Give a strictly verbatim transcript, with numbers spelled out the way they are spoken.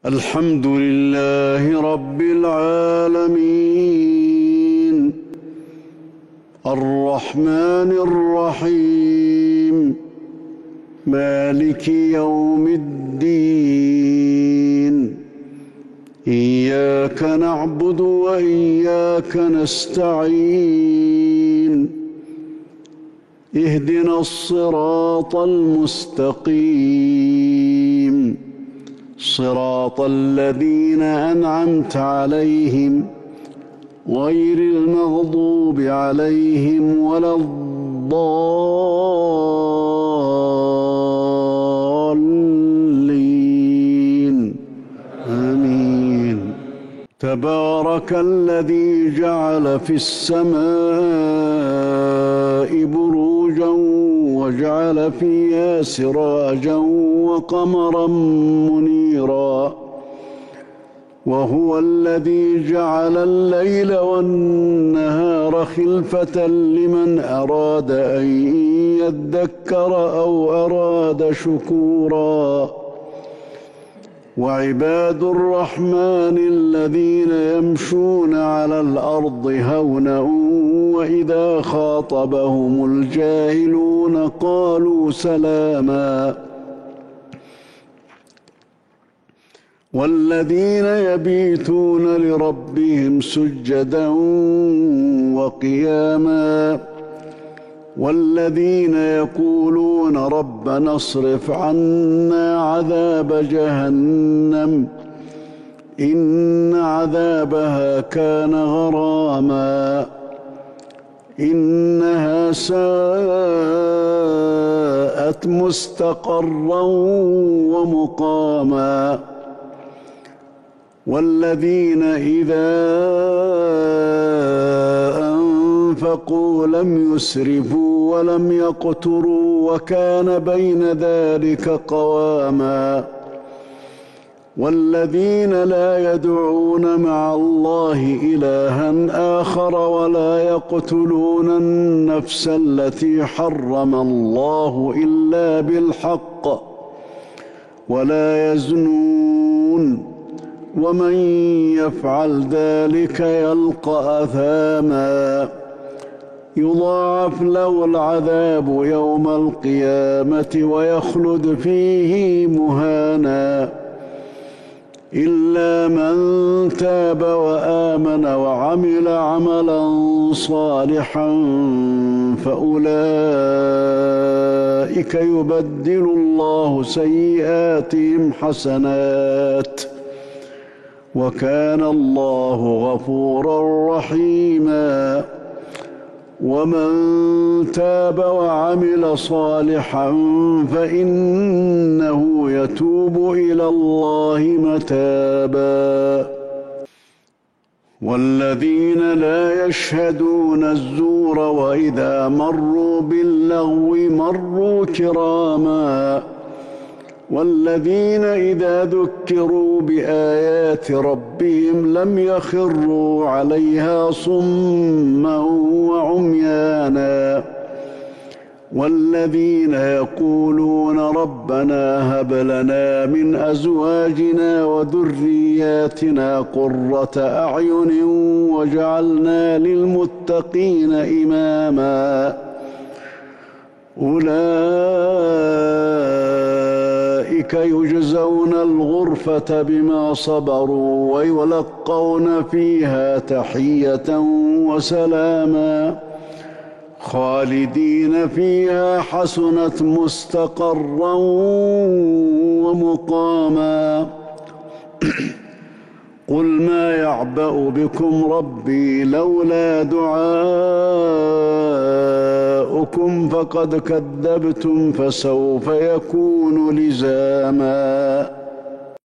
الحمد لله رب العالمين الرحمن الرحيم مالك يوم الدين إياك نعبد وإياك نستعين اهدنا الصراط المستقيم صراط الذين أنعمت عليهم غير المغضوب عليهم ولا الضالين آمين. تبارك الذي جعل في السماء بروجا وجعل فيها سراجا وقمرا منيرا وهو الذي جعل الليل والنهار خلفة لمن أراد أن يذكر أو أراد شكورا وعباد الرحمن الذين يمشون على الأرض هونا وإذا خاطبهم الجاهلون قالوا سلاما والذين يبيتون لربهم سجدا وقياما والذين يقولون ربنا اصرف عنا عذاب جهنم إن عذابها كان غراما إنها ساءت مستقرا ومقاما والذين إذا أنفقوا لم يسرفوا ولم يقتروا وكان بين ذلك قواما والذين لا يدعون مع الله إلها آخر ولا يقتلون النفس التي حرم الله إلا بالحق ولا يزنون ومن يفعل ذلك يلقى أثاما يضاعف له العذاب يوم القيامة ويخلد فيه مهانا إلا من تاب وآمن وعمل عملا صالحا فأولئك يبدل الله سيئاتهم حسنات وكان الله غفورا رحيما ومن تاب وعمل صالحا فإنه يتوب إلى الله متابا والذين لا يشهدون الزور وإذا مروا باللغو مروا كراما والذين إذا ذكروا بآيات ربهم لم يخروا عليها صما وعميانا والذين يقولون ربنا هب لنا من أزواجنا وذرياتنا قرة أعين واجعلنا للمتقين إماما أولئك يجزون الغرفة بما صبروا ويلقون فيها تحية وسلاما خالدين فيها حسنت مستقرا ومقاما قل ما يعبأ بكم ربي لولا دعاؤكم فقد كذبتم فسوف يكون لزاما